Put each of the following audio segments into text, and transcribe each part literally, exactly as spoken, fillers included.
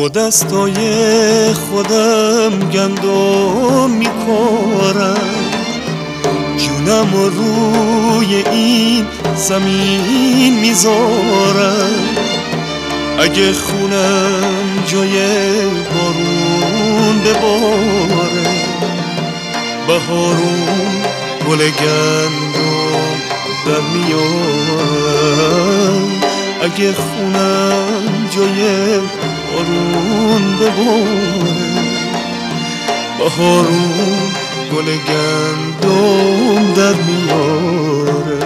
با دستای خودم گندم میکارم، جونم رو روی این زمین میذارم. اگه خونم جای بارون بباره، بهارون گل گندم در میارم. اگه خونم جای بارون بباره، بهارون گل گندم در میاره.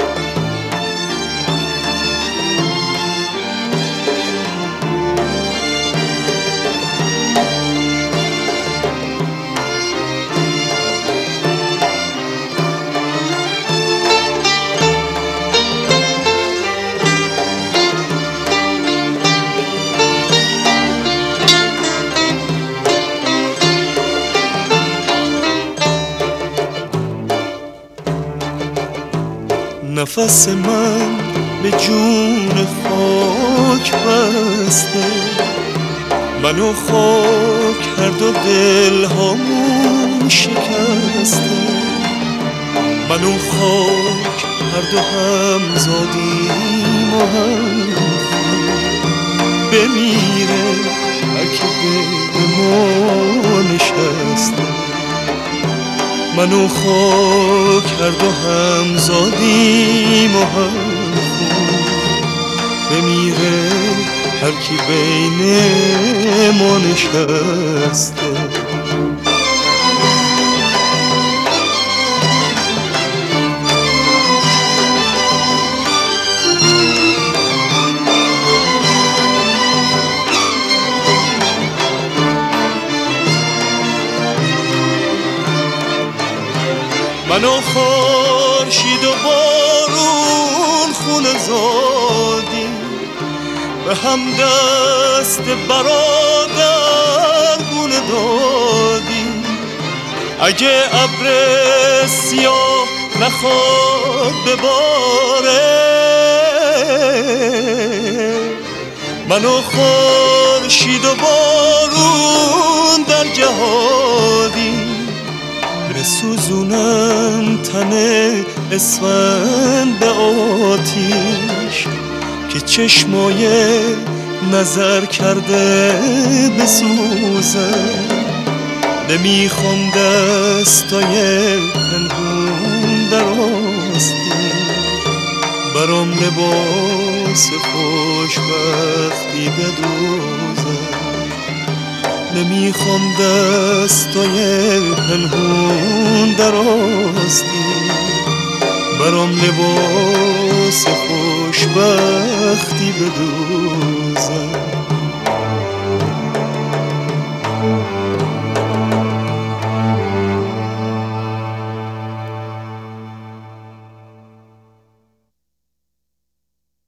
نفس من به جون خاک بسته، من و خاک هر دو دل هامون شکسته. من و خاک هر دو هم زادیم و هم بمیره هر که به ما نشسته. من و خاک هر دو هم زادیم و هم خون بمیره هر کی بین ما نشسته. من و خورشید و بارون خونه زادیم، به هم دست برادر گونه دادیم. اگه ابر سیاه نخواد بباره، من و خورشید و بارون در جهادیم. بسوزونم تن اسفند به آتیش که چشمای نظر کرده بسوزه. نمیخوام دستای پنهون در آستین، برام لباس خوشبختی بدوزه. نمیخوام دستای پنهون در آستین، برام لباس خوشبختی بدوزم.